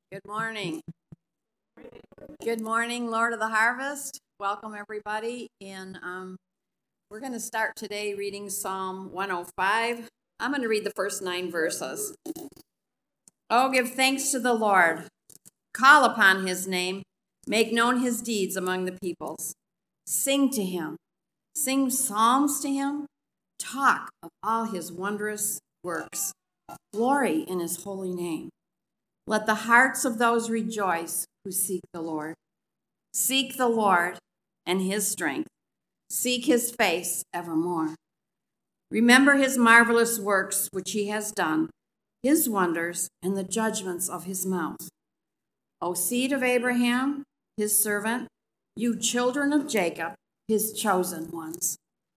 Good morning. Good morning, Lord of the Harvest. Welcome, everybody. And we're going to start today reading Psalm 105. I'm going to read the first 9 verses. Oh, give thanks to the Lord. Call upon his name. Make known his deeds among the peoples. Sing to him. Sing psalms to him. Talk of all his wondrous works. Glory in his holy name. Let the hearts of those rejoice who seek the Lord. Seek the Lord and his strength. Seek his face evermore. Remember his marvelous works which he has done, his wonders and the judgments of his mouth. O seed of Abraham, his servant, you children of Jacob, his chosen ones.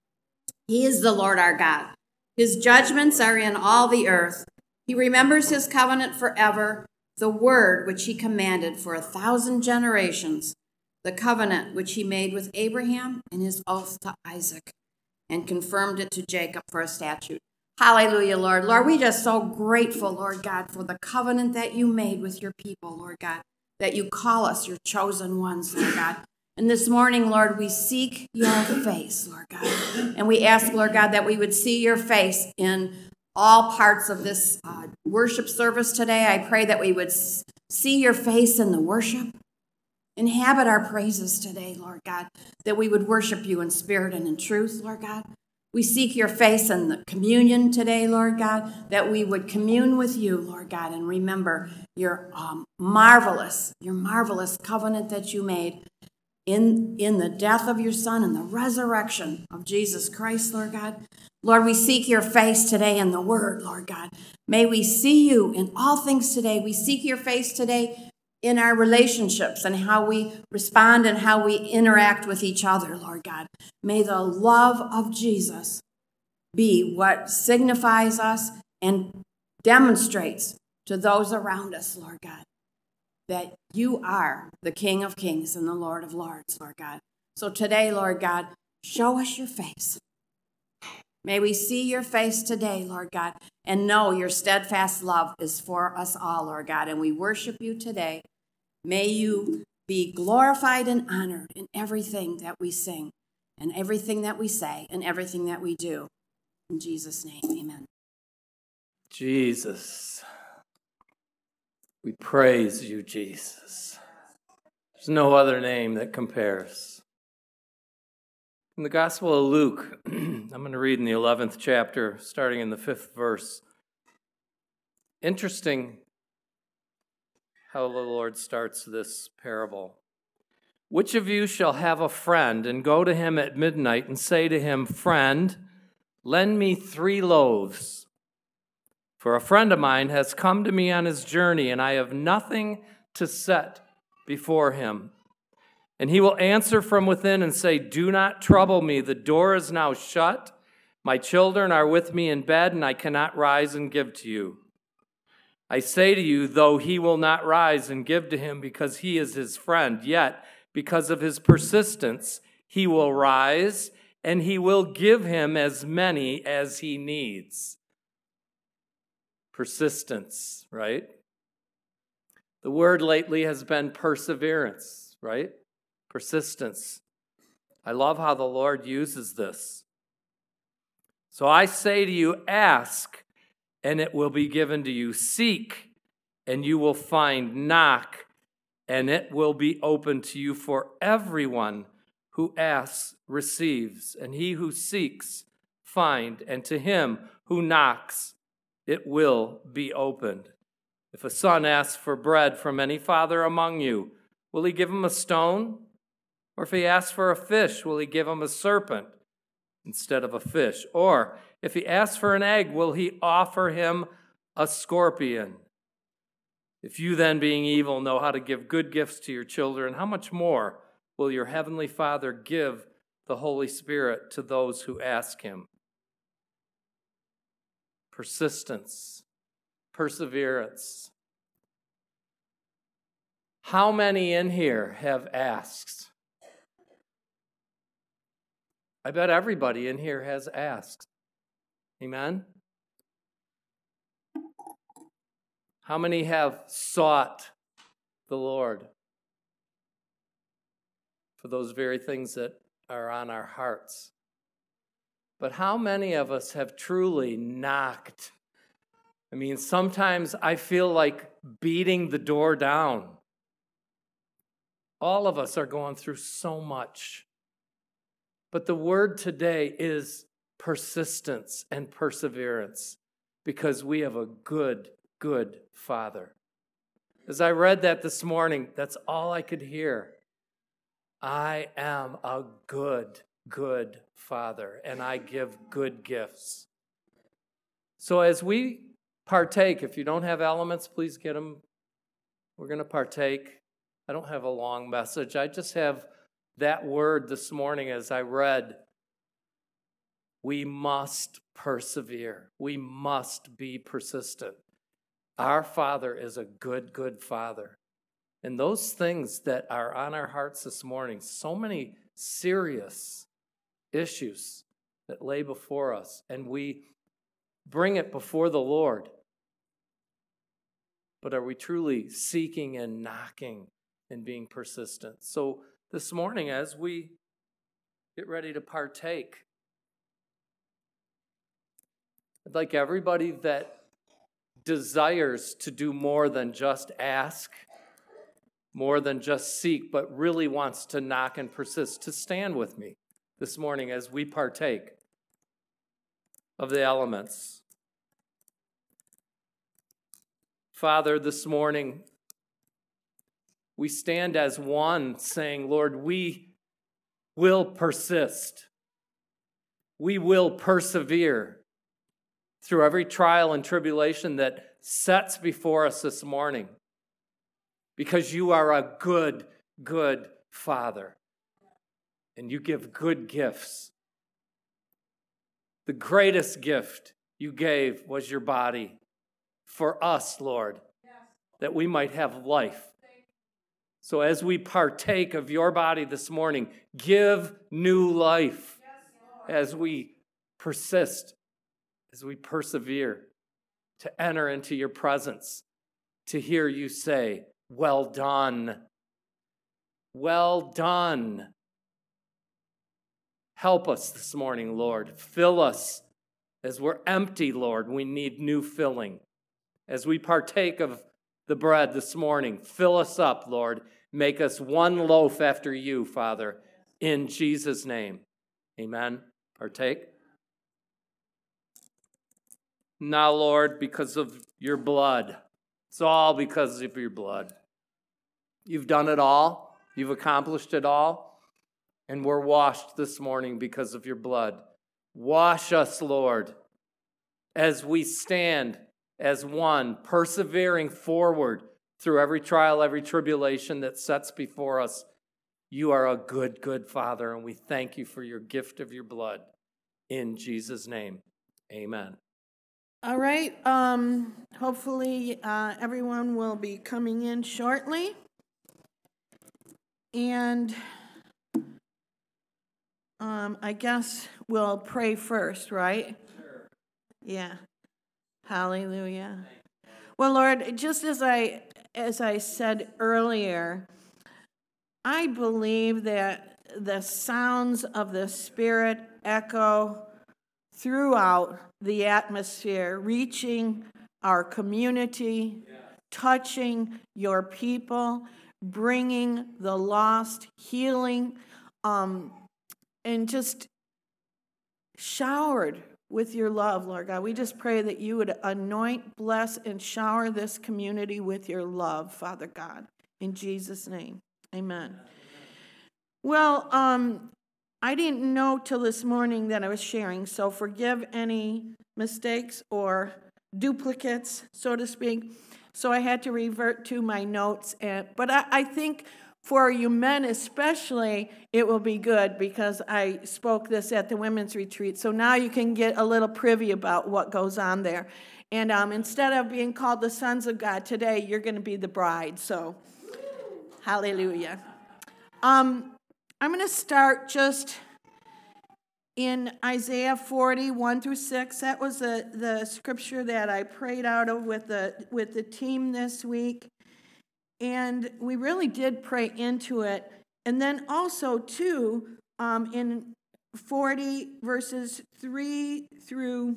He is the Lord our God. His judgments are in all the earth. He remembers his covenant forever, the word which he commanded for 1,000 generations, the covenant which he made with Abraham and his oath to Isaac, and confirmed it to Jacob for a statute. Hallelujah, Lord. Lord, we're just so grateful, Lord God, for the covenant that you made with your people, Lord God, that you call us your chosen ones, Lord God. And this morning, Lord, we seek your face, Lord God. And we ask, Lord God, that we would see your face in all parts of this worship service today. I pray that we would see your face in the worship. Inhabit our praises today, Lord God, that we would worship you in spirit and in truth, Lord God. We seek your face in the communion today, Lord God, that we would commune with you, Lord God, and remember your marvelous covenant that you made in the death of your Son and the resurrection of Jesus Christ, Lord God. Lord, we seek your face today in the word, Lord God. May we see you in all things today. We seek your face today in our relationships and how we respond and how we interact with each other, Lord God. May the love of Jesus be what signifies us and demonstrates to those around us, Lord God, that you are the King of Kings and the Lord of Lords, Lord God. So today, Lord God, show us your face. May we see your face today, Lord God, and know your steadfast love is for us all, Lord God, and we worship you today. May you be glorified and honored in everything that we sing and everything that we say and everything that we do. In Jesus' name, amen. Jesus, we praise you, Jesus. There's no other name that compares. In the Gospel of Luke, I'm going to read in the 11th chapter, starting in the 5th verse. Interesting how the Lord starts this parable. Which of you shall have a friend and go to him at midnight and say to him, Friend, lend me 3 loaves? For a friend of mine has come to me on his journey, and I have nothing to set before him. And he will answer from within and say, Do not trouble me. The door is now shut. My children are with me in bed, and I cannot rise and give to you. I say to you, though he will not rise and give to him because he is his friend, yet because of his persistence, he will rise and he will give him as many as he needs. Persistence, right? The word lately has been perseverance, right? Persistence. I love how the Lord uses this. So I say to you, ask, and it will be given to you. Seek, and you will find. Knock, and it will be open to you. For everyone who asks receives, and he who seeks finds, and to him who knocks it will be opened. If a son asks for bread from any father among you, will he give him a stone? Or if he asks for a fish, will he give him a serpent instead of a fish? Or if he asks for an egg, will he offer him a scorpion? If you then, being evil, know how to give good gifts to your children, how much more will your heavenly Father give the Holy Spirit to those who ask him? Persistence, perseverance. How many in here have asked? I bet everybody in here has asked. Amen? How many have sought the Lord for those very things that are on our hearts. But how many of us have truly knocked? I mean, sometimes I feel like beating the door down. All of us are going through so much. But the word today is persistence and perseverance, because we have a good, good Father. As I read that this morning, that's all I could hear. I am a good, good Father, and I give good gifts. So as we partake, if you don't have elements, please get them. We're going to partake. I don't have a long message. I just have that word this morning as I read. We must persevere. We must be persistent. Our Father is a good, good Father. And those things that are on our hearts this morning, so many serious issues that lay before us, and we bring it before the Lord. But are we truly seeking and knocking and being persistent? So this morning, as we get ready to partake, I'd like everybody that desires to do more than just ask, more than just seek, but really wants to knock and persist, to stand with me this morning as we partake of the elements. Father, this morning, we stand as one saying, Lord, we will persist. We will persevere through every trial and tribulation that sets before us this morning, because you are a good, good Father, and you give good gifts. The greatest gift you gave was your body for us, Lord, that we might have life. So as we partake of your body this morning, give new life as we persist, as we persevere to enter into your presence, to hear you say, well done. Well done. Help us this morning, Lord. Fill us. As we're empty, Lord, we need new filling. As we partake of the bread this morning, fill us up, Lord. Make us one loaf after you, Father, in Jesus' name. Amen. Partake. Now, Lord, because of your blood, it's all because of your blood. You've done it all. You've accomplished it all. And we're washed this morning because of your blood. Wash us, Lord, as we stand as one, persevering forward through every trial, every tribulation that sets before us. You are a good, good Father, and we thank you for your gift of your blood. In Jesus' name, amen. All right. Hopefully everyone will be coming in shortly. And I guess we'll pray first, right? Sure. Yeah. Hallelujah. Well, Lord, just as I said earlier, I believe that the sounds of the Spirit echo throughout the atmosphere, reaching our community, touching your people, bringing the lost, healing, and just showered with your love, Lord God. We just pray that you would anoint, bless, and shower this community with your love, Father God. In Jesus' name, amen. Well, I didn't know till this morning that I was sharing, so forgive any mistakes or duplicates, so to speak. So I had to revert to my notes. But I think for you men especially, it will be good because I spoke this at the women's retreat. So now you can get a little privy about what goes on there. And instead of being called the sons of God today, you're going to be the bride. So, hallelujah. I'm going to start just in Isaiah 40, 1 through 6. That was the scripture that I prayed out of with the team this week. And we really did pray into it. And then also, too, in 40 verses 3 through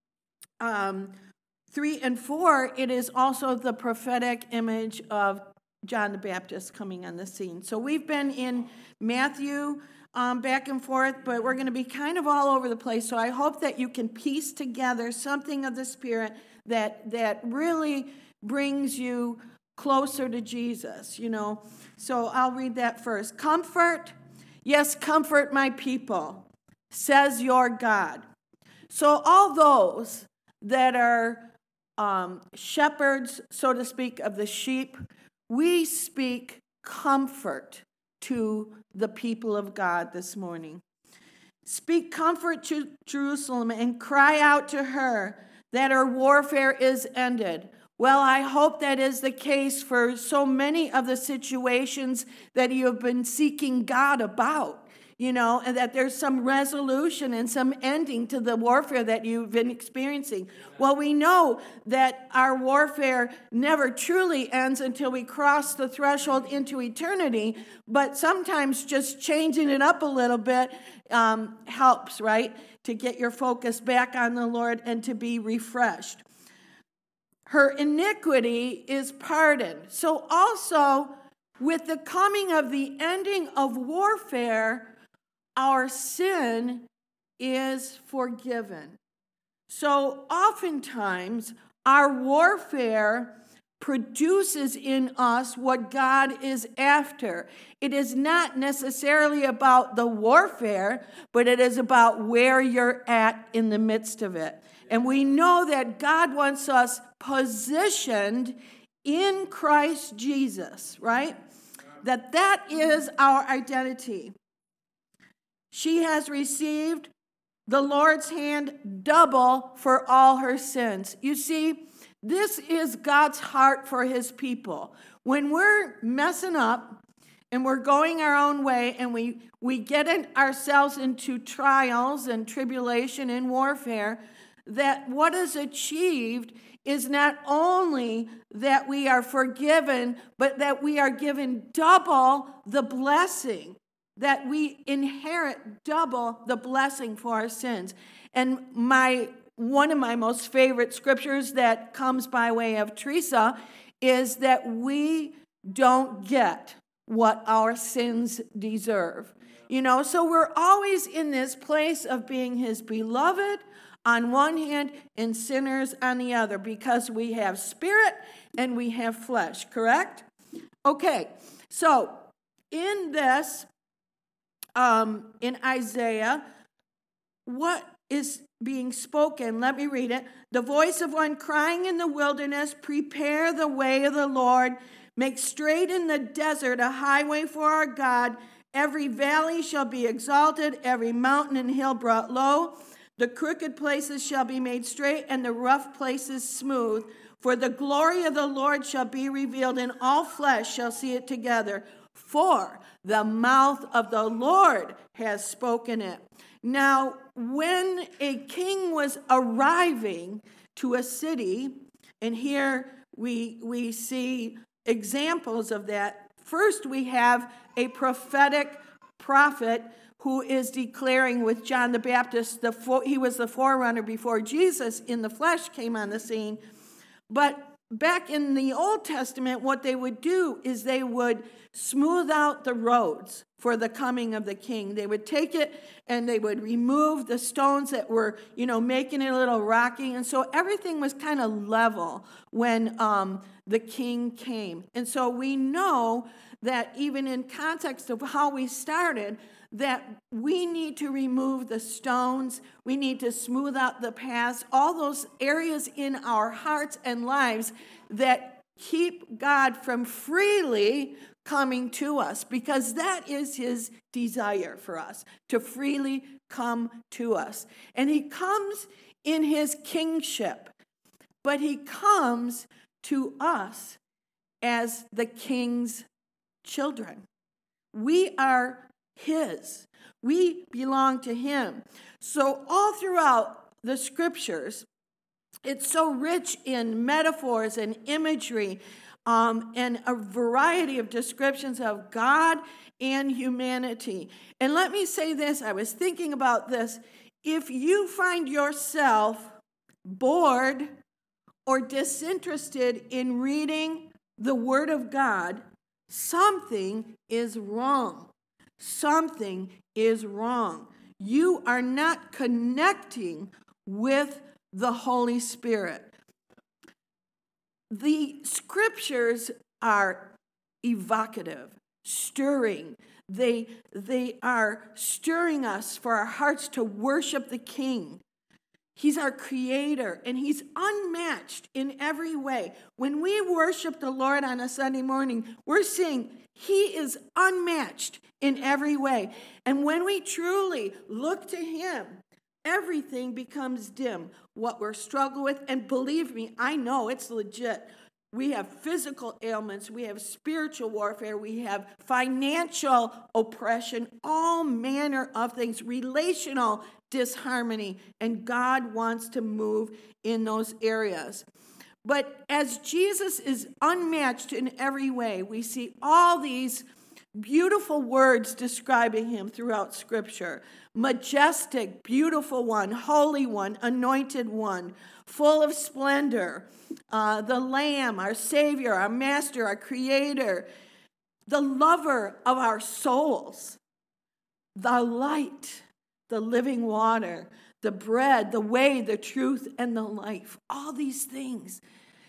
3 and 4, it is also the prophetic image of John the Baptist coming on the scene. So we've been in Matthew back and forth, but we're going to be kind of all over the place. So I hope that you can piece together something of the Spirit that really brings you closer to Jesus, you know. So I'll read that first. Comfort, yes, comfort my people, says your God. So all those that are shepherds, so to speak, of the sheep, we speak comfort to the people of God this morning. Speak comfort to Jerusalem and cry out to her that her warfare is ended. Well, I hope that is the case for so many of the situations that you have been seeking God about, you know, and that there's some resolution and some ending to the warfare that you've been experiencing. Well, we know that our warfare never truly ends until we cross the threshold into eternity, but sometimes just changing it up a little bit helps, right, to get your focus back on the Lord and to be refreshed. Her iniquity is pardoned. So also, with the coming of the ending of warfare, our sin is forgiven. So oftentimes, our warfare produces in us what God is after. It is not necessarily about the warfare, but it is about where you're at in the midst of it. And we know that God wants us positioned in Christ Jesus, right? That is our identity. She has received the Lord's hand double for all her sins. You see, this is God's heart for his people. When we're messing up and we're going our own way and we get ourselves into trials and tribulation and warfare, that what is achieved is not only that we are forgiven, but that we are given double the blessing, that we inherit double the blessing for our sins. And one of my most favorite scriptures that comes by way of Teresa is that we don't get what our sins deserve. You know, so we're always in this place of being his beloved on one hand and sinners on the other, because we have spirit and we have flesh, correct? Okay, so in this, in Isaiah, what is being spoken? Let me read it. The voice of one crying in the wilderness, prepare the way of the Lord, make straight in the desert a highway for our God. Every valley shall be exalted, every mountain and hill brought low. The crooked places shall be made straight, and the rough places smooth. For the glory of the Lord shall be revealed, and all flesh shall see it together. For the mouth of the Lord has spoken it. Now, when a king was arriving to a city, and here we see examples of that. First, we have a prophetic prophet who is declaring with John the Baptist, he was the forerunner before Jesus in the flesh came on the scene. But back in the Old Testament, what they would do is they would smooth out the roads for the coming of the king. They would take it and they would remove the stones that were, making it a little rocky. And so everything was kind of level when the king came. And so we know that even in context of how we started, that we need to remove the stones, we need to smooth out the paths, all those areas in our hearts and lives that keep God from freely coming to us, because that is his desire for us, to freely come to us. And he comes in his kingship, but he comes to us as the king's children. We are his. We belong to him. So all throughout the scriptures, it's so rich in metaphors and imagery and a variety of descriptions of God and humanity. And let me say this, I was thinking about this. If you find yourself bored or disinterested in reading the Word of God, something is wrong. Something is wrong. You are not connecting with the Holy Spirit. The scriptures are evocative, stirring. They are stirring us for our hearts to worship the King. He's our creator, and he's unmatched in every way. When we worship the Lord on a Sunday morning, we're saying he is unmatched in every way. And when we truly look to him, everything becomes dim. What we're struggling with, and believe me, I know it's legit. We have physical ailments, we have spiritual warfare, we have financial oppression, all manner of things, relational disharmony, and God wants to move in those areas. But as Jesus is unmatched in every way, we see all these beautiful words describing him throughout Scripture. Majestic, beautiful one, holy one, anointed one, full of splendor, the Lamb, our Savior, our Master, our Creator, the lover of our souls, the light, the living water, the bread, the way, the truth, and the life. All these things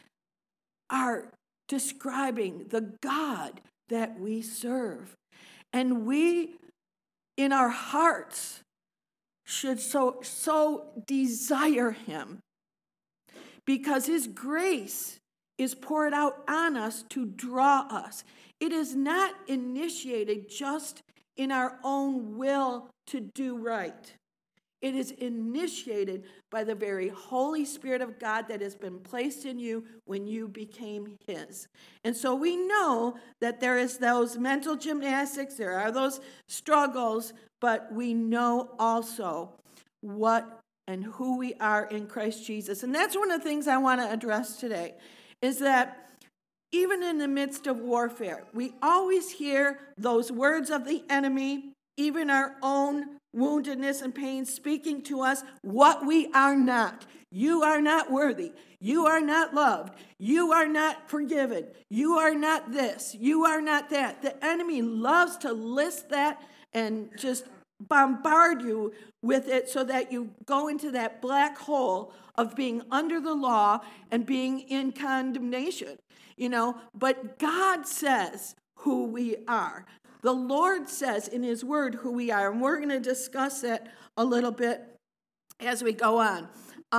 are describing the God that we serve. And we, in our hearts, should so desire him, because his grace is poured out on us to draw us. It is not initiated just in our own will to do right. It is initiated by the very Holy Spirit of God that has been placed in you when you became his. And so we know that there is those mental gymnastics, there are those struggles, but we know also what and who we are in Christ Jesus. And that's one of the things I want to address today, is that even in the midst of warfare, we always hear those words of the enemy, even our own woundedness and pain, speaking to us what we are not. You are not worthy. You are not loved. You are not forgiven. You are not this. You are not that. The enemy loves to list that and just bombard you with it so that you go into that black hole of being under the law and being in condemnation. But God says who we are. The Lord says in his word who we are, and we're going to discuss that a little bit as we go on.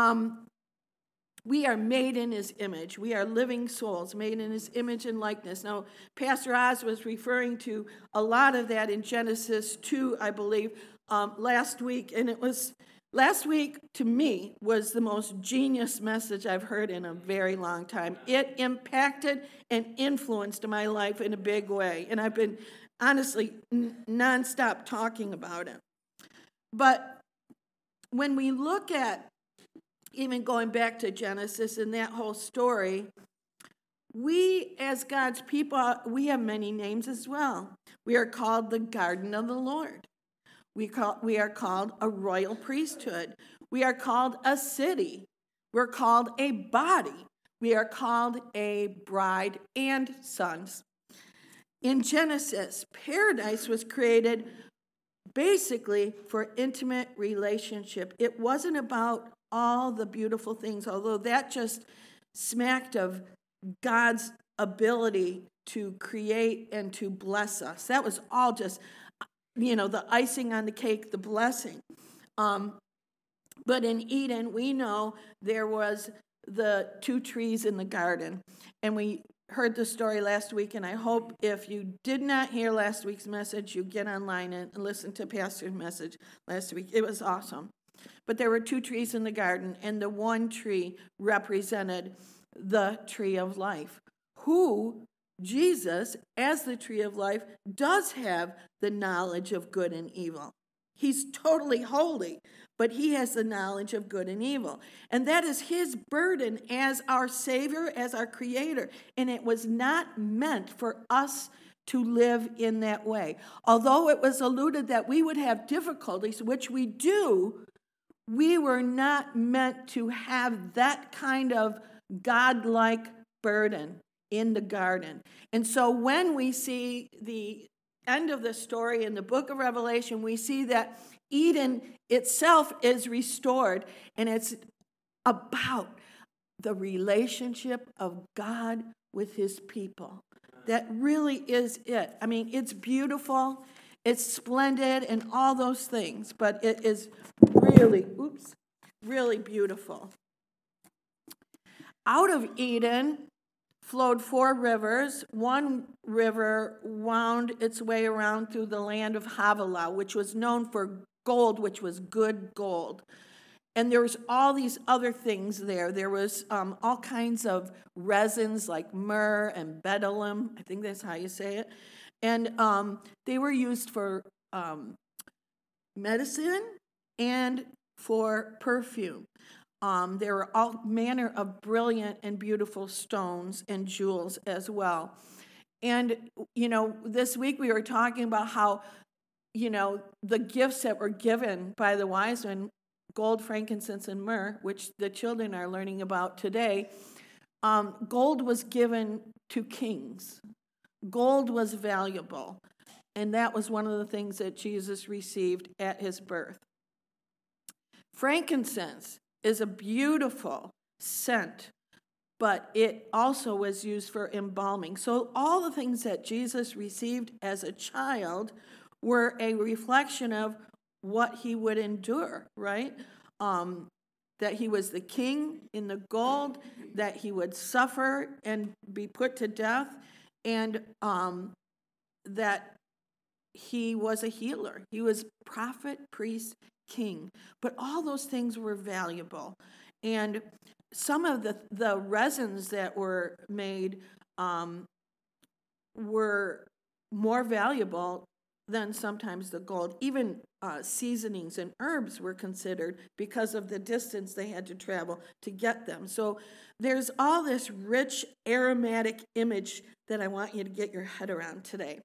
We are made in his image. We are living souls made in his image and likeness. Now, Pastor Oz was referring to a lot of that in Genesis 2, I believe, last week. And last week, to me, was the most genius message I've heard in a very long time. It impacted and influenced my life in a big way. And I've been honestly nonstop talking about it. But when we look at even going back to Genesis and that whole story, we as God's people, we have many names as well. We are called the garden of the Lord. We are called a royal priesthood. We are called a city. We're called a body. We are called a bride and sons. In Genesis, paradise was created basically for intimate relationship. It wasn't about all the beautiful things, although that just smacked of God's ability to create and to bless us. That was all just, the icing on the cake, the blessing. But in Eden, we know there was the two trees in the garden. And we heard the story last week, and I hope if you did not hear last week's message, you get online and listen to Pastor's message last week. It was awesome. But there were two trees in the garden, and the one tree represented the tree of life, who Jesus, as the tree of life, does have the knowledge of good and evil. He's totally holy, but he has the knowledge of good and evil. And that is his burden as our Savior, as our Creator. And it was not meant for us to live in that way. Although it was alluded that we would have difficulties, which we do, we were not meant to have that kind of godlike burden in the garden. And so when we see the end of the story in the book of Revelation, we see that Eden itself is restored, and it's about the relationship of God with his people. That really is it. I mean, it's beautiful, it's splendid, and all those things, but it is really beautiful. Out of Eden flowed 4 rivers. One river wound its way around through the land of Havilah, which was known for gold, which was good gold. And there was all these other things there. There was all kinds of resins like myrrh and bdellium. I think that's how you say it. And they were used for medicine and for perfume. There were all manner of brilliant and beautiful stones and jewels as well. And, this week we were talking about how, the gifts that were given by the wise men, gold, frankincense, and myrrh, which the children are learning about today, gold was given to kings. Gold was valuable. And that was one of the things that Jesus received at his birth. Frankincense is a beautiful scent, but it also was used for embalming. So all the things that Jesus received as a child were a reflection of what he would endure, right? That he was the king in the gold, that he would suffer and be put to death, and that he was a healer. He was prophet, priest, king. But all those things were valuable. And some of the resins that were made were more valuable than sometimes the gold. Even seasonings and herbs were considered because of the distance they had to travel to get them. So there's all this rich aromatic image that I want you to get your head around today.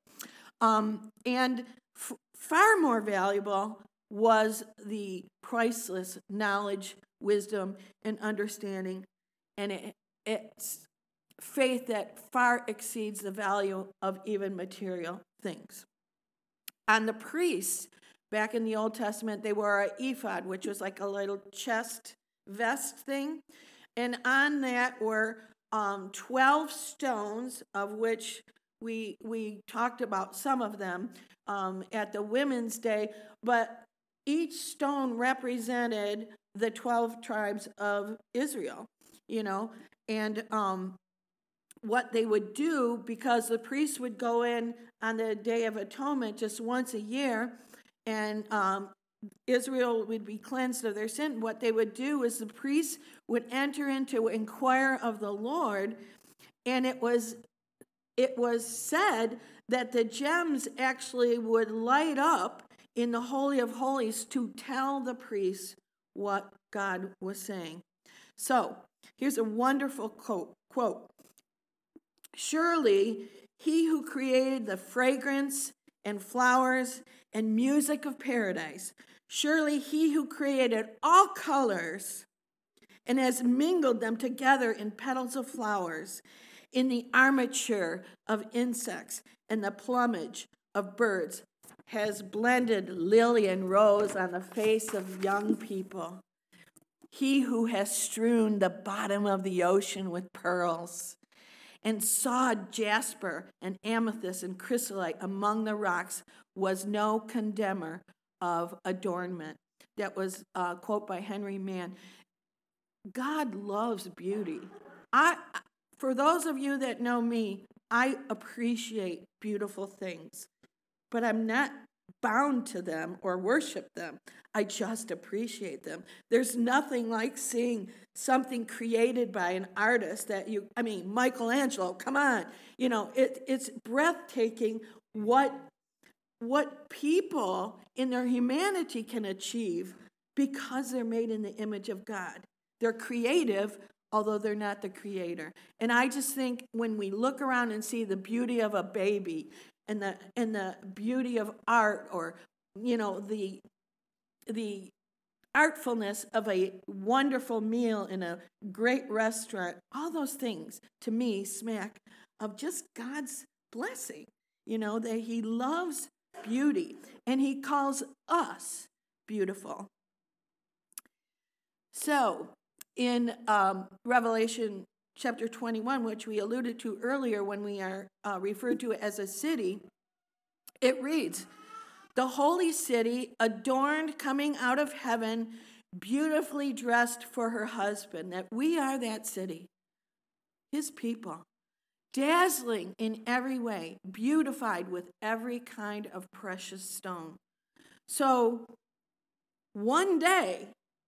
And far more valuable was the priceless knowledge, wisdom, and understanding, and it's faith that far exceeds the value of even material things. And the priests, back in the Old Testament, they wore an ephod, which was like a little chest vest thing, and on that were 12 stones, of which we talked about some of them at the Women's Day, but each stone represented the 12 tribes of Israel, and what they would do, because the priests would go in on the Day of Atonement just once a year, and Israel would be cleansed of their sin. What they would do is the priests would enter into inquire of the Lord, and it was said that the gems actually would light up in the Holy of Holies to tell the priests what God was saying. So, here's a wonderful quote. Surely he who created the fragrance and flowers and music of paradise, surely he who created all colors and has mingled them together in petals of flowers, in the armature of insects and the plumage of birds, has blended lily and rose on the face of young people. He who has strewn the bottom of the ocean with pearls and sawed jasper and amethyst and chrysolite among the rocks was no condemner of adornment. That was a quote by Henry Mann. God loves beauty. For those of you that know me, I appreciate beautiful things, but I'm not bound to them or worship them. I just appreciate them. There's nothing like seeing something created by an artist Michelangelo, come on. It's breathtaking what what people in their humanity can achieve because they're made in the image of God. They're creative, although they're not the creator. And I just think when we look around and see the beauty of a baby and the beauty of art, or the artfulness of a wonderful meal in a great restaurant, all those things to me smack of just God's blessing. That he loves beauty and he calls us beautiful. So in Revelation chapter 21, which we alluded to earlier when we are referred to as a city, it reads, "The holy city, adorned, coming out of heaven, beautifully dressed for her husband." That we are that city, his people, dazzling in every way, beautified with every kind of precious stone. So one day,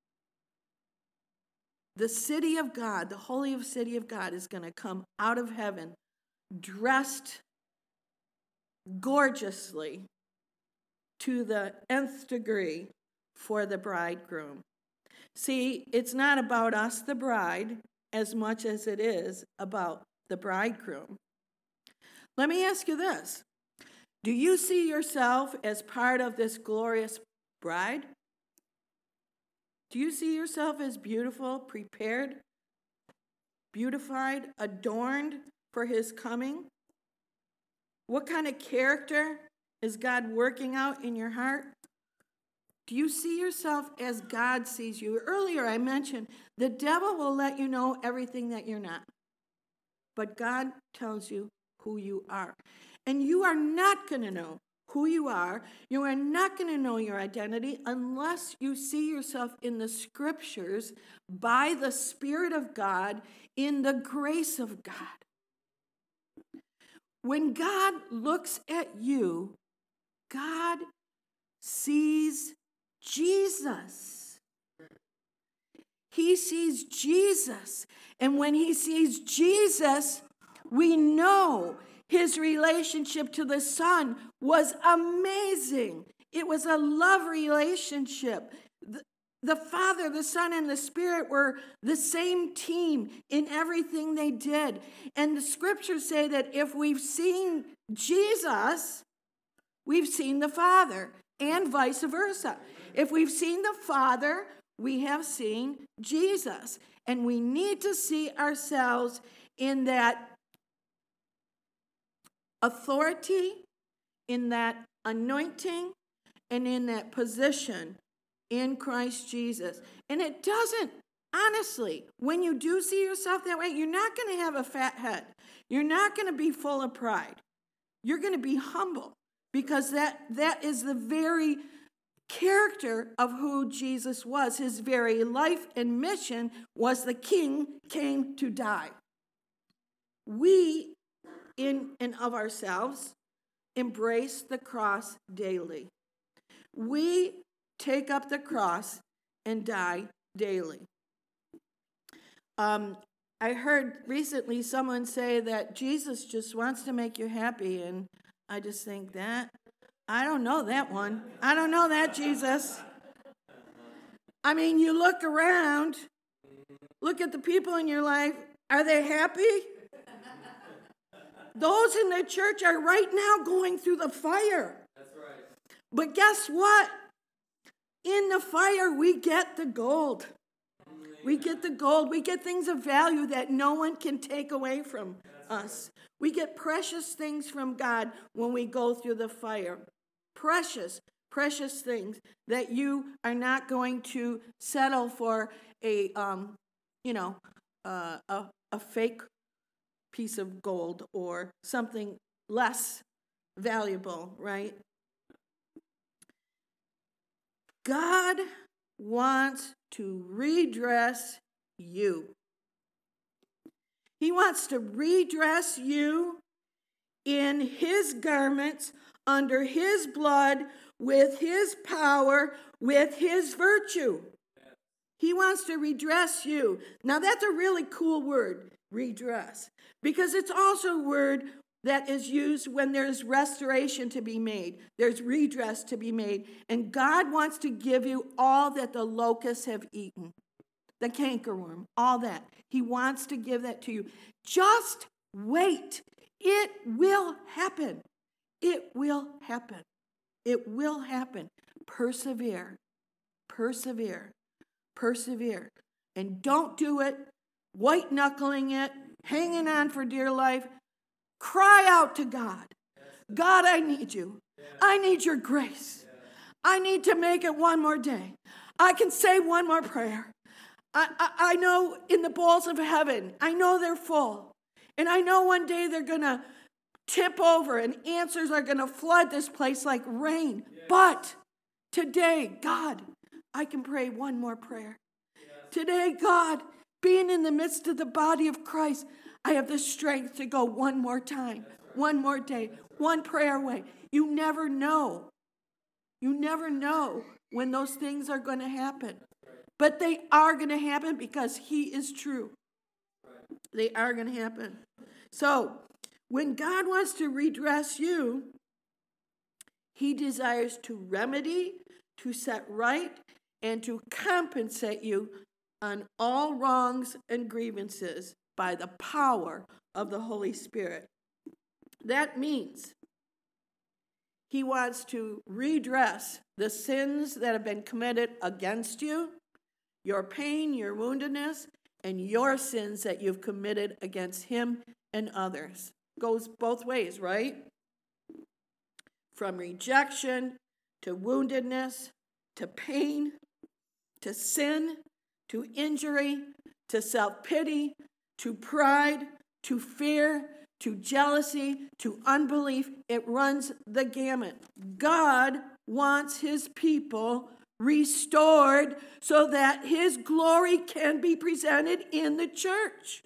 the city of God, the holy city of God, is going to come out of heaven, dressed gorgeously to the nth degree for the bridegroom. See, it's not about us, the bride, as much as it is about the bridegroom. Let me ask you this. Do you see yourself as part of this glorious bride? Do you see yourself as beautiful, prepared, beautified, adorned for his coming? What kind of character is God working out in your heart? Do you see yourself as God sees you? Earlier I mentioned the devil will let you know everything that you're not. But God tells you who you are. And you are not going to know who you are. You are not going to know your identity unless you see yourself in the scriptures by the Spirit of God, in the grace of God. When God looks at you, God sees Jesus. He sees Jesus. And when he sees Jesus, we know his relationship to the Son was amazing. It was a love relationship. The Father, the Son, and the Spirit were the same team in everything they did. And the scriptures say that if we've seen Jesus, we've seen the Father, and vice versa. If we've seen the Father, we have seen Jesus. And we need to see ourselves in that authority, in that anointing, and in that position in Christ Jesus. And it doesn't, honestly, when you do see yourself that way, you're not going to have a fat head. You're not going to be full of pride. You're going to be humble, because that is the very character of who Jesus was. His very life and mission was the King came to die. We, in and of ourselves, embrace the cross daily. We take up the cross and die daily. I heard recently someone say that Jesus just wants to make you happy, and I just think that, I don't know that one. I don't know that Jesus. I mean, you look around, look at the people in your life, are they happy? Those in the church are right now going through the fire. That's right. But guess what? In the fire, we get the gold. We get the gold. We get things of value that no one can take away from us. We get precious things from God when we go through the fire. Precious, precious things that you are not going to settle for a fake piece of gold or something less valuable, right? God wants to redress you. He wants to redress you in his garments, under his blood, with his power, with his virtue. He wants to redress you. Now that's a really cool word, redress, because it's also a word that is used when there's restoration to be made. There's redress to be made. And God wants to give you all that the locusts have eaten. The cankerworm, all that. He wants to give that to you. Just wait. It will happen. It will happen. It will happen. Persevere. Persevere. Persevere. And don't do it white-knuckling it, hanging on for dear life. Cry out to God. God, I need you. I need your grace. I need to make it one more day. I can say one more prayer. I know in the bowls of heaven, I know they're full. And I know one day they're going to tip over and answers are going to flood this place like rain. But today, God, I can pray one more prayer. Today, God, being in the midst of the body of Christ, I have the strength to go one more time, one more day, one prayer away. You never know. You never know when those things are going to happen. But they are going to happen because He is true. They are going to happen. So, when God wants to redress you, He desires to remedy, to set right, and to compensate you on all wrongs and grievances by the power of the Holy Spirit. That means He wants to redress the sins that have been committed against you, your pain, your woundedness, and your sins that you've committed against Him and others. Goes both ways, right? From rejection to woundedness to pain to sin to injury to self-pity to pride to fear to jealousy to unbelief. It runs the gamut. God wants His people restored so that His glory can be presented in the church.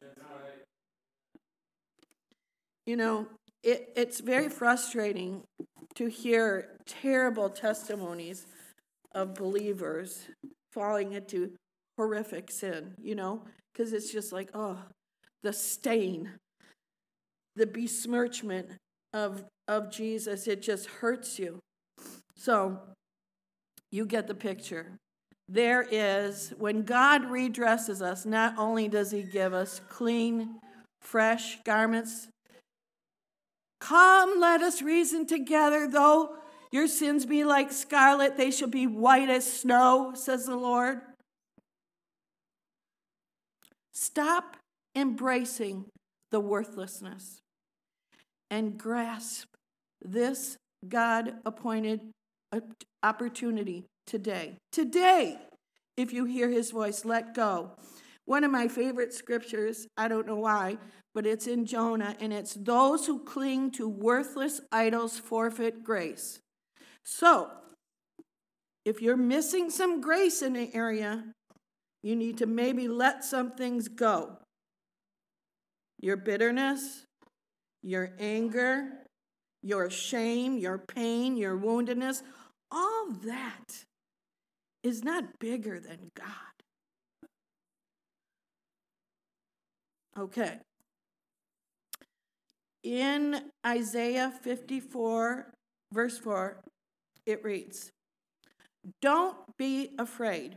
You know, it's very frustrating to hear terrible testimonies of believers falling into horrific sin, you know, because it's just like, oh, the stain, the besmirchment of Jesus, it just hurts you. So, you get the picture. There is, when God redresses us, not only does He give us clean, fresh garments. Come, let us reason together, though your sins be like scarlet, they shall be white as snow, says the Lord. Stop embracing the worthlessness and grasp this God-appointed opportunity today. Today, if you hear His voice, let go. One of my favorite scriptures, I don't know why, but it's in Jonah, and it's those who cling to worthless idols forfeit grace. So, if you're missing some grace in an area, you need to maybe let some things go. Your bitterness, your anger, your shame, your pain, your woundedness, all that is not bigger than God. Okay. In Isaiah 54, verse 4, it reads, "Don't be afraid.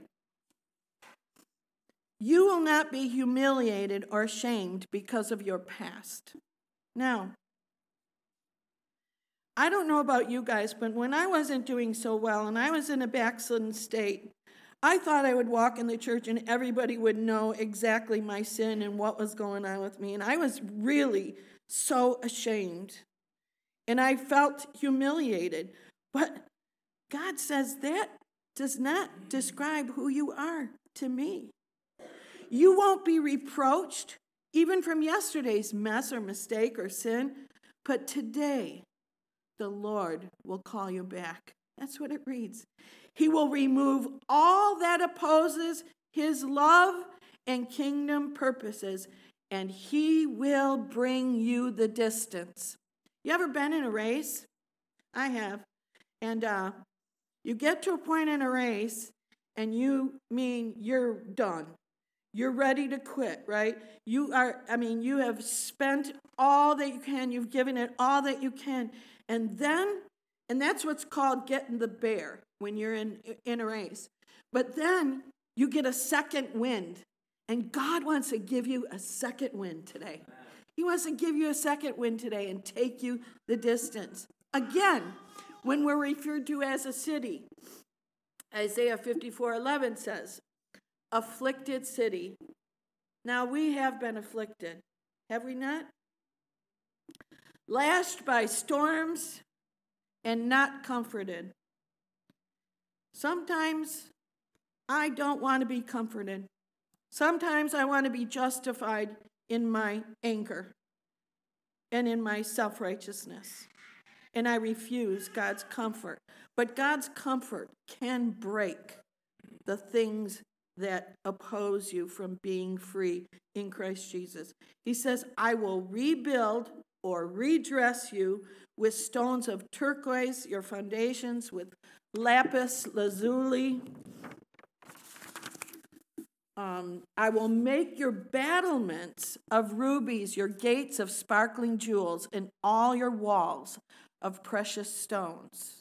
You will not be humiliated or shamed because of your past." Now, I don't know about you guys, but when I wasn't doing so well and I was in a backslidden state, I thought I would walk in the church and everybody would know exactly my sin and what was going on with me. And I was really so ashamed. And I felt humiliated. But God says that does not describe who you are to me. You won't be reproached, even from yesterday's mess or mistake or sin. But today, the Lord will call you back. That's what it reads. He will remove all that opposes His love and kingdom purposes, and He will bring you the distance. You ever been in a race? I have. And you get to a point in a race, and you mean you're done. You're ready to quit, right? You have spent all that you can. You've given it all that you can. And that's what's called getting the bear when you're in a race. But then you get a second wind. And God wants to give you a second wind today. He wants to give you a second wind today and take you the distance. Again, when we're referred to as a city, Isaiah 54:11 says, afflicted city. Now we have been afflicted, have we not? Lashed by storms and not comforted. Sometimes I don't want to be comforted. Sometimes I want to be justified in my anger and in my self-righteousness. And I refuse God's comfort. But God's comfort can break the things that oppose you from being free in Christ Jesus. He says, I will rebuild or redress you with stones of turquoise, your foundations with lapis lazuli. I will make your battlements of rubies, your gates of sparkling jewels, and all your walls of precious stones.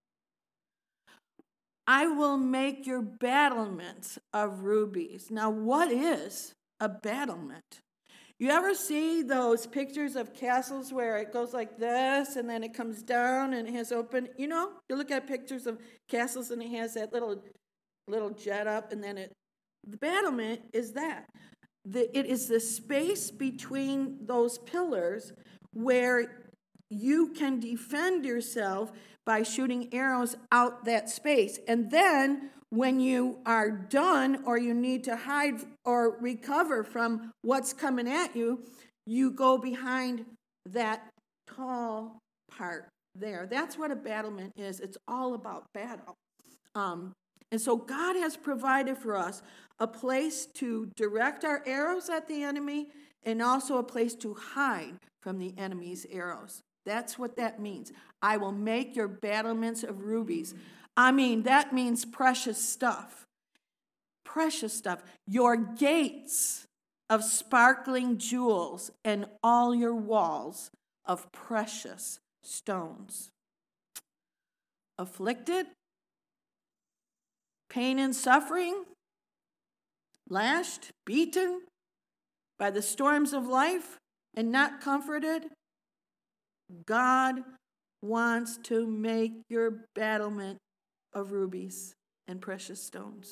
I will make your battlements of rubies. Now, what is a battlement? You ever see those pictures of castles where it goes like this and then it comes down and it has open? You look at pictures of castles and it has that little jet up and then the battlement is that. It is the space between those pillars where you can defend yourself by shooting arrows out that space. And then when you are done or you need to hide or recover from what's coming at you, you go behind that tall part there. That's what a battlement is. It's all about battle. And so God has provided for us a place to direct our arrows at the enemy and also a place to hide from the enemy's arrows. That's what that means. I will make your battlements of rubies. That means precious stuff. Precious stuff. Your gates of sparkling jewels and all your walls of precious stones. Afflicted, pain and suffering, lashed, beaten by the storms of life and not comforted. God wants to make your battlement of rubies and precious stones.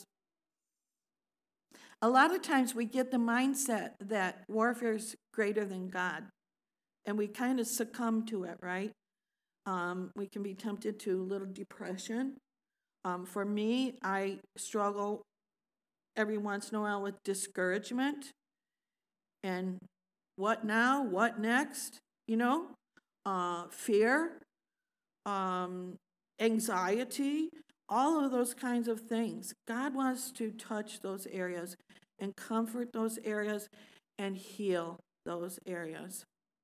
A lot of times we get the mindset that warfare is greater than God, and we kind of succumb to it, right? We can be tempted to a little depression. For me, I struggle every once in a while with discouragement and what now, what next, fear, anxiety, all of those kinds of things. God wants to touch those areas and comfort those areas and heal those areas.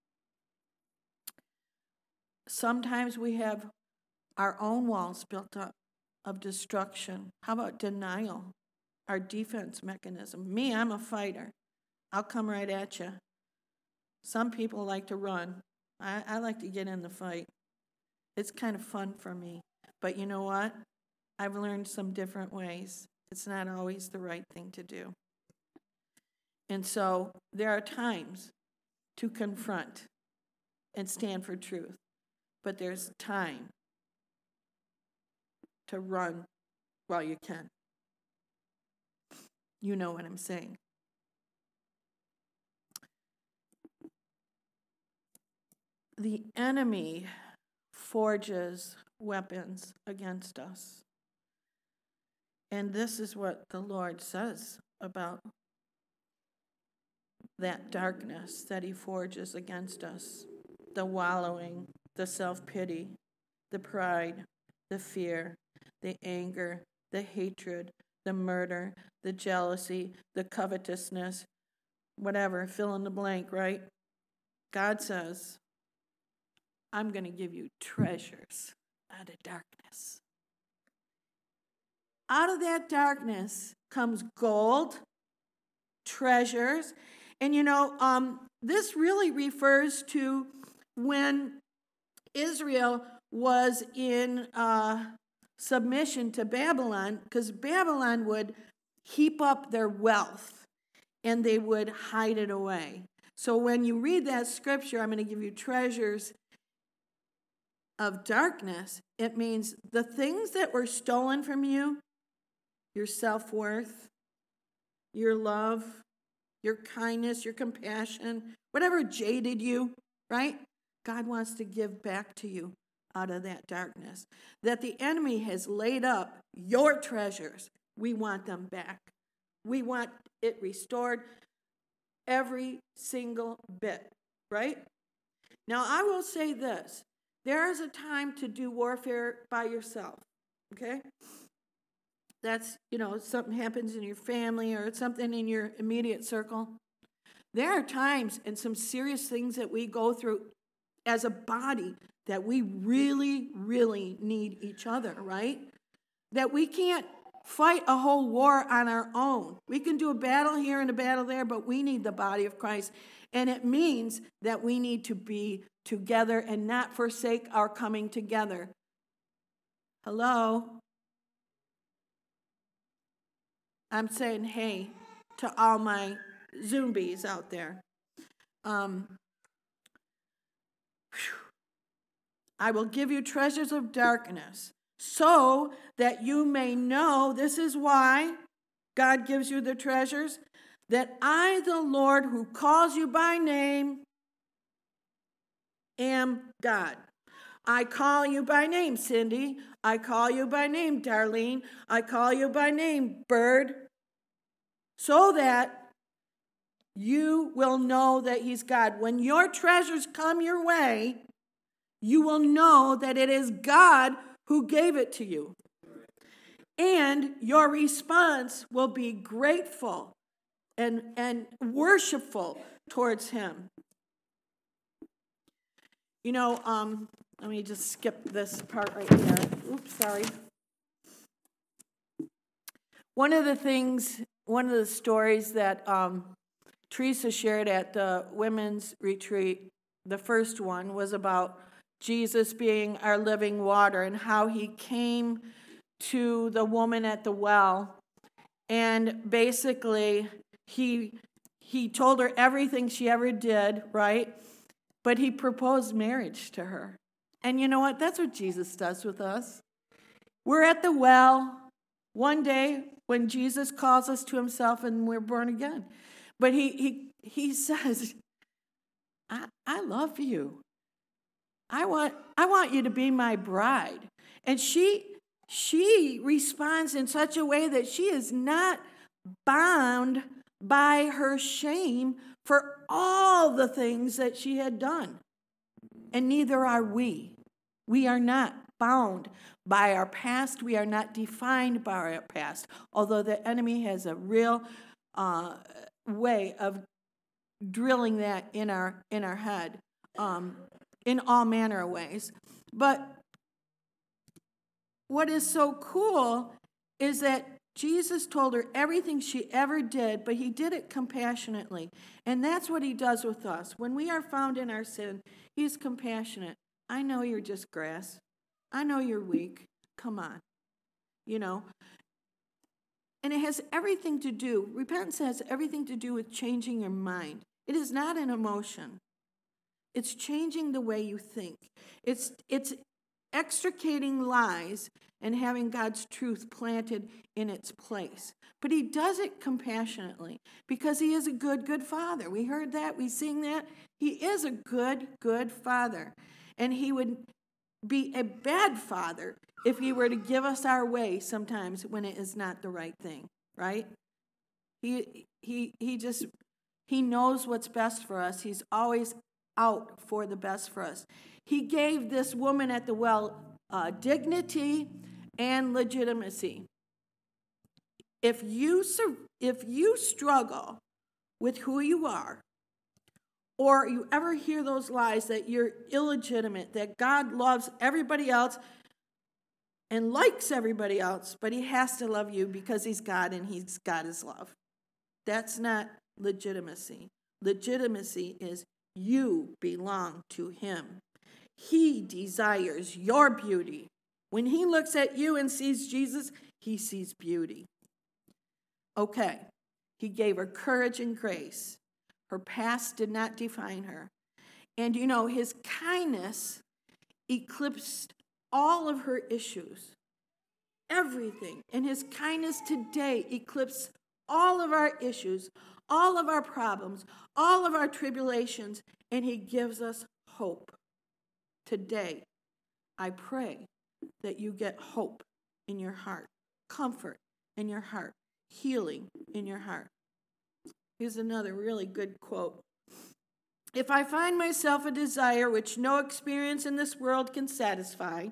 Sometimes we have our own walls built up of destruction. How about denial? Our defense mechanism. Me, I'm a fighter. I'll come right at you. Some people like to run. I like to get in the fight. It's kind of fun for me. But you know what? I've learned some different ways. It's not always the right thing to do. And so there are times to confront and stand for truth. But there's time to run while you can. You know what I'm saying. The enemy forges weapons against us. And this is what the Lord says about that darkness that he forges against us. The wallowing, the self-pity, the pride, the fear, the anger, the hatred, the murder, the jealousy, the covetousness, whatever, fill in the blank, right? God says, I'm going to give you treasures out of darkness. Out of that darkness comes gold treasures. And this really refers to when Israel was in submission to Babylon, because Babylon would heap up their wealth and they would hide it away. So when you read that scripture, I'm going to give you treasures of darkness. It means the things that were stolen from you, your self-worth, your love, your kindness, your compassion, whatever jaded you, right? God wants to give back to you out of that darkness. That the enemy has laid up your treasures. We want them back. We want it restored, every single bit, right? Now, I will say this. There is a time to do warfare by yourself, okay? That's, something happens in your family or something in your immediate circle. There are times and some serious things that we go through as a body that we really, really need each other, right? That we can't fight a whole war on our own. We can do a battle here and a battle there, but we need the body of Christ. And it means that we need to be together and not forsake our coming together. Hello? I'm saying hey to all my zombies out there. I will give you treasures of darkness so that you may know, this is why God gives you the treasures, that I, the Lord, who calls you by name, am God. I call you by name, Cindy. I call you by name, Darlene. I call you by name, Bird, so that you will know that he's God. When your treasures come your way, you will know that it is God who gave it to you. And your response will be grateful and worshipful towards him. Let me just skip this part right here. Oops, sorry. One of the stories that Teresa shared at the women's retreat, the first one, was about Jesus being our living water and how he came to the woman at the well. And basically, he told her everything she ever did, right? But he proposed marriage to her. And you know what? That's what Jesus does with us. We're at the well one day when Jesus calls us to himself and we're born again. But he says, I love you. I want you to be my bride. And she responds in such a way that she is not bound by her shame for all the things that she had done. And neither are we. We are not bound by our past. We are not defined by our past. Although the enemy has a real way of drilling that in our head in all manner of ways. But what is so cool is that Jesus told her everything she ever did, but he did it compassionately. And that's what he does with us. When we are found in our sin, he's compassionate. I know you're just grass. I know you're weak. Come on. And it has everything to do, repentance has everything to do with changing your mind. It is not an emotion. It's changing the way you think. It's extricating lies and having God's truth planted in its place. But he does it compassionately because he is a good, good father. We heard that. We sing that. He is a good, good father. And he would be a bad father if he were to give us our way sometimes when it is not the right thing, right? He knows what's best for us. He's always out for the best for us. He gave this woman at the well dignity and legitimacy. If you struggle with who you are, or you ever hear those lies that you're illegitimate, that God loves everybody else and likes everybody else, but he has to love you because he's God and he's got his love. That's not legitimacy. Legitimacy is you belong to him. He desires your beauty. When he looks at you and sees Jesus, he sees beauty. Okay, he gave her courage and grace. Her past did not define her. And you know, his kindness eclipsed all of her issues. Everything. And his kindness today eclipses all of our issues, all of our problems, all of our tribulations, and he gives us hope. Today, I pray that you get hope in your heart, comfort in your heart, healing in your heart. Here's another really good quote. If I find myself a desire which no experience in this world can satisfy,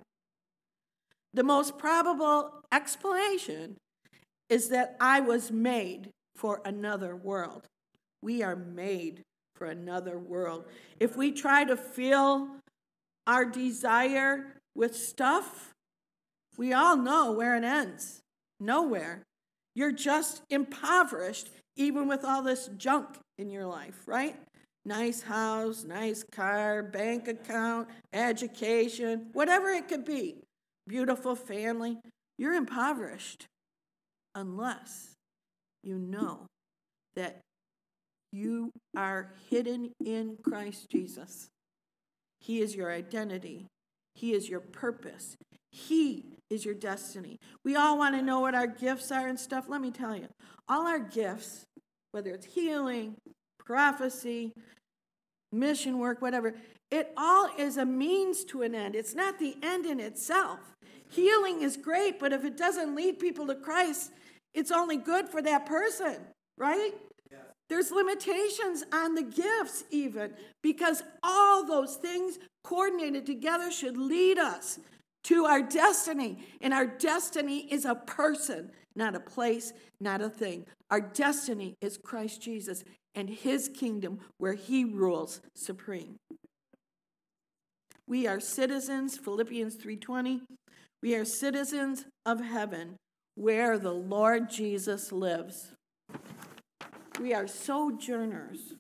the most probable explanation is that I was made for another world. We are made for another world. If we try to fill our desire with stuff, we all know where it ends. Nowhere. You're just impoverished, even with all this junk in your life, right? Nice house, nice car, bank account, education, whatever it could be. Beautiful family. You're impoverished unless you know that you are hidden in Christ Jesus. He is your identity. He is your purpose. He is your destiny. We all want to know what our gifts are and stuff. Let me tell you, all our gifts, whether it's healing, prophecy, mission work, whatever, it all is a means to an end. It's not the end in itself. Healing is great, but if it doesn't lead people to Christ, it's only good for that person, right? Yes. There's limitations on the gifts even, because all those things coordinated together should lead us to our destiny. And our destiny is a person, not a place, not a thing. Our destiny is Christ Jesus and his kingdom where he rules supreme. We are citizens, Philippians 3:20. We are citizens of heaven where the Lord Jesus lives. We are sojourners.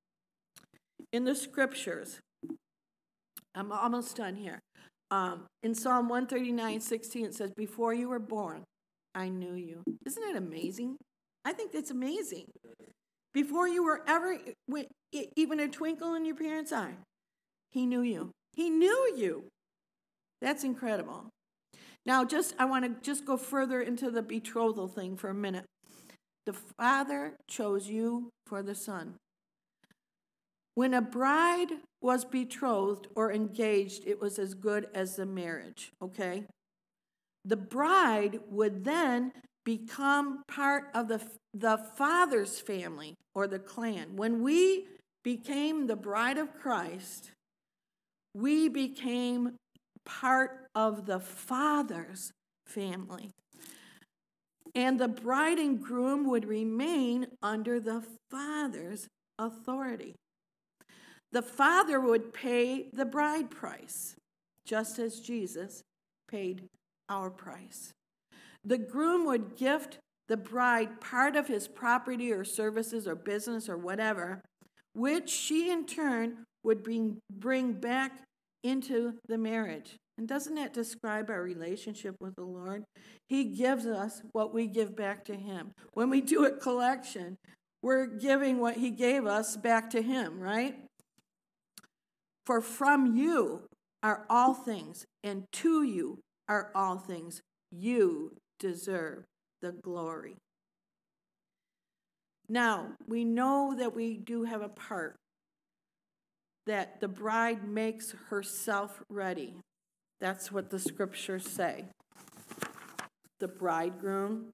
In the scriptures, I'm almost done here. In Psalm 139:16, it says, before you were born, I knew you. Isn't that amazing? I think that's amazing. Before you were ever, even a twinkle in your parents' eye, he knew you. He knew you. That's incredible. Now, I want to just go further into the betrothal thing for a minute. The Father chose you for the Son. When a bride was betrothed or engaged, it was as good as the marriage, okay? The bride would then become part of the Father's family or the clan. When we became the bride of Christ, we became part of the Father's family. And the bride and groom would remain under the Father's authority. The Father would pay the bride price, just as Jesus paid our price. The groom would gift the bride part of his property or services or business or whatever, which she in turn would bring back into the marriage. And doesn't that describe our relationship with the Lord? He gives us what we give back to him. When we do a collection, we're giving what he gave us back to him, right? For from you are all things, and to you are all things. You deserve the glory. Now, we know that we do have a part, that the bride makes herself ready. That's what the scriptures say. The bridegroom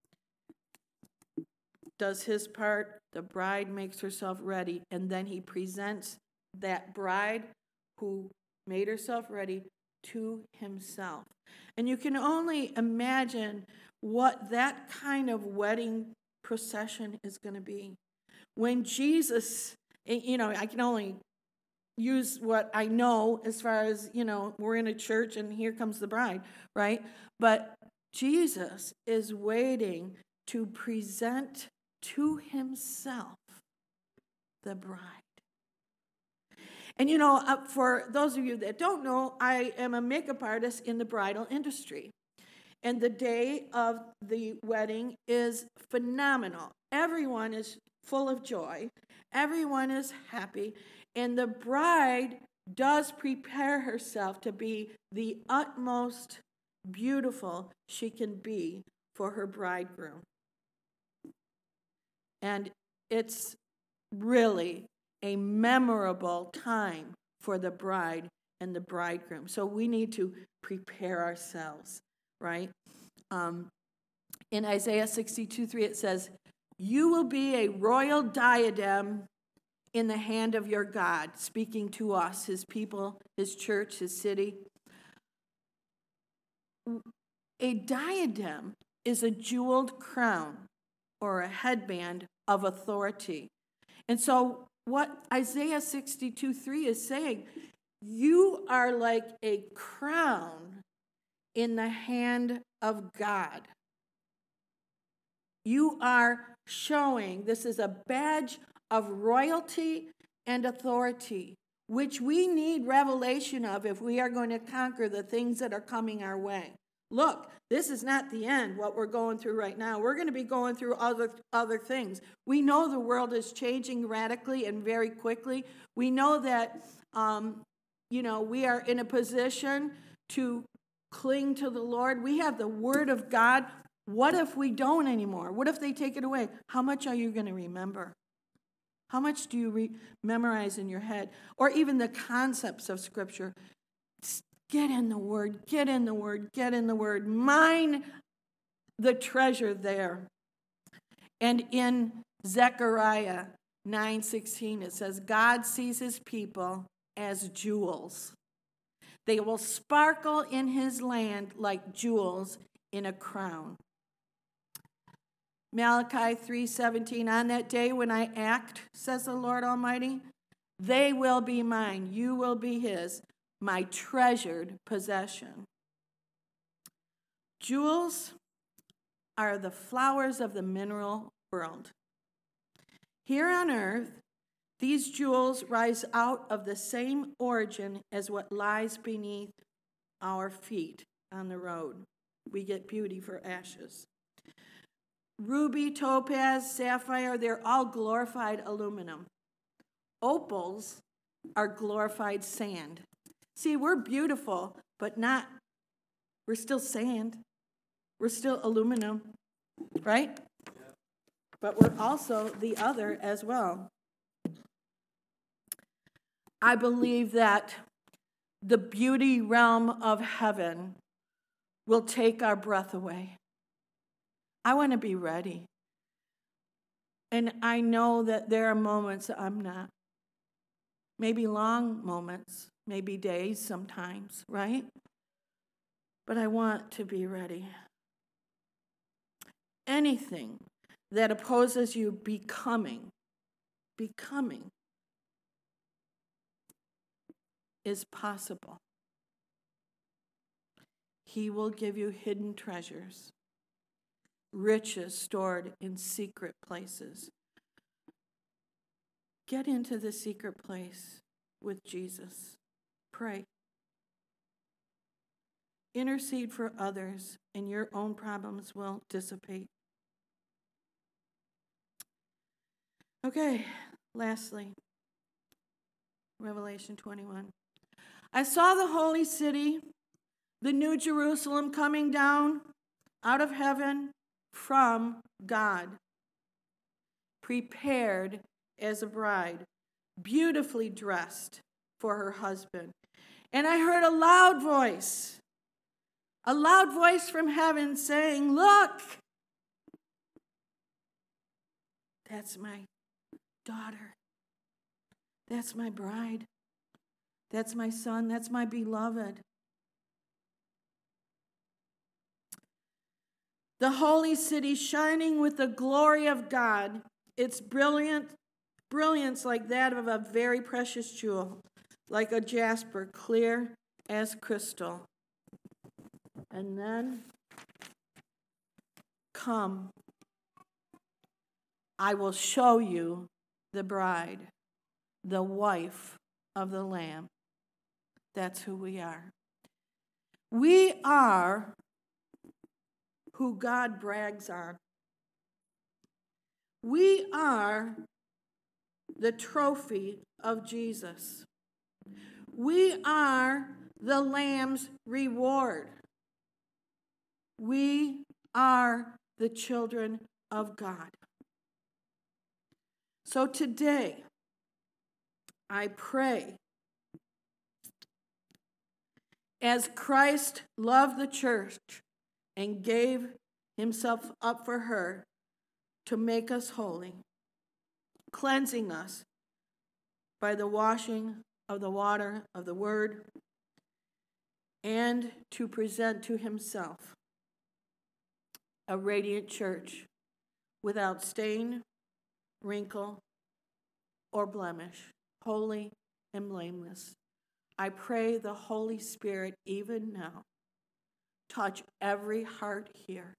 does his part, the bride makes herself ready, and then he presents that bride who made herself ready to himself. And you can only imagine what that kind of wedding procession is going to be. When Jesus, I can only use what I know as far as, we're in a church and here comes the bride, right? But Jesus is waiting to present to himself the bride. And you know, for those of you that don't know, I am a makeup artist in the bridal industry. And the day of the wedding is phenomenal. Everyone is full of joy. Everyone is happy. And the bride does prepare herself to be the utmost beautiful she can be for her bridegroom. And it's really a memorable time for the bride and the bridegroom. So we need to prepare ourselves, right? In Isaiah 62:3, it says, "You will be a royal diadem in the hand of your God," speaking to us, his people, his church, his city. A diadem is a jeweled crown or a headband of authority. And so what Isaiah 62:3 is saying, you are like a crown in the hand of God. You are showing, this is a badge of royalty and authority, which we need revelation of if we are going to conquer the things that are coming our way. Look, this is not the end, what we're going through right now. We're going to be going through other things. We know the world is changing radically and very quickly. We know that, we are in a position to cling to the Lord. We have the Word of God. What if we don't anymore? What if they take it away? How much are you going to remember? How much do you memorize in your head? Or even the concepts of Scripture. Get in the Word, get in the Word, get in the Word. Mine the treasure there. And in Zechariah 9:16, it says, God sees his people as jewels. They will sparkle in his land like jewels in a crown. Malachi 3:17, on that day when I act, says the Lord Almighty, they will be mine, you will be his, my treasured possession. Jewels are the flowers of the mineral world. Here on earth, these jewels rise out of the same origin as what lies beneath our feet on the road. We get beauty for ashes. Ruby, topaz, sapphire, they're all glorified aluminum. Opals are glorified sand. See, we're beautiful, but we're still sand. We're still aluminum, right? But we're also the other as well. I believe that the beauty realm of heaven will take our breath away. I want to be ready. And I know that there are moments that I'm not. Maybe long moments, maybe days sometimes, right? But I want to be ready. Anything that opposes you becoming is possible. He will give you hidden treasures, riches stored in secret places. Get into the secret place with Jesus. Pray. Intercede for others, and your own problems will dissipate. Okay, lastly, Revelation 21. I saw the holy city, the new Jerusalem, coming down out of heaven from God, prepared as a bride, beautifully dressed for her husband. And I heard a loud voice from heaven saying, look, that's my daughter. That's my bride. That's my son. That's my beloved. The holy city shining with the glory of God. Its brilliance like that of a very precious jewel, like a jasper, clear as crystal. And then come I will show you the bride, the wife of the Lamb. That's who we are. We are who God brags on. We are the trophy of Jesus. We are the Lamb's reward. We are the children of God. So today, I pray, as Christ loved the church and gave himself up for her to make us holy, cleansing us by the washing of the water of the word, and to present to himself a radiant church without stain, wrinkle, or blemish, holy and blameless. I pray the Holy Spirit even now touch every heart here.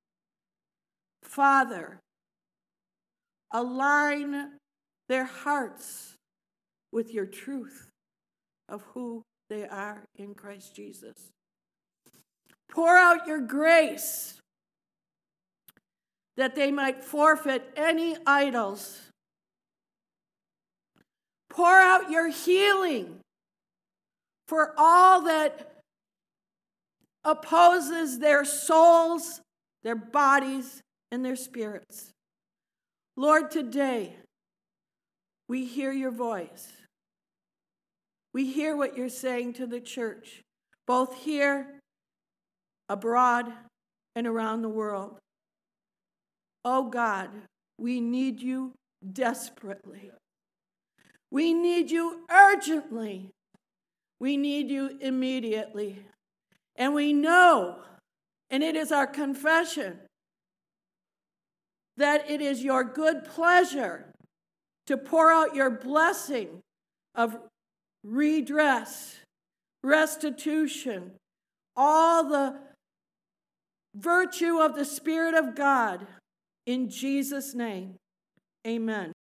Father, align their hearts with your truth of who they are in Christ Jesus. Pour out your grace that they might forfeit any idols. Pour out your healing for all that opposes their souls, their bodies, and their spirits. Lord, today we hear your voice. We hear what you're saying to the church, both here, abroad, and around the world. Oh God, we need you desperately. We need you urgently. We need you immediately. And we know, and it is our confession, that it is your good pleasure to pour out your blessing of redress, restitution, all the virtue of the Spirit of God in Jesus' name. Amen.